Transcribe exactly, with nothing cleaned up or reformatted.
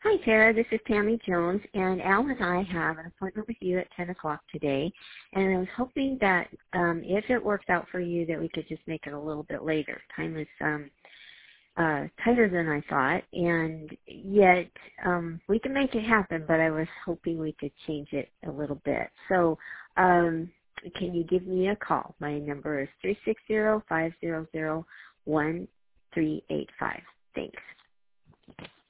Hi, Tara. This is Tammy Jones, and Al and I have an appointment with you at ten o'clock today, and I was hoping that um, if it works out for you that we could just make it a little bit later. Time is um, uh, tighter than I thought, and yet um, we can make it happen, but I was hoping we could change it a little bit. So um, can you give me a call? My number is three six zero, five zero zero, one three eight five. Thanks.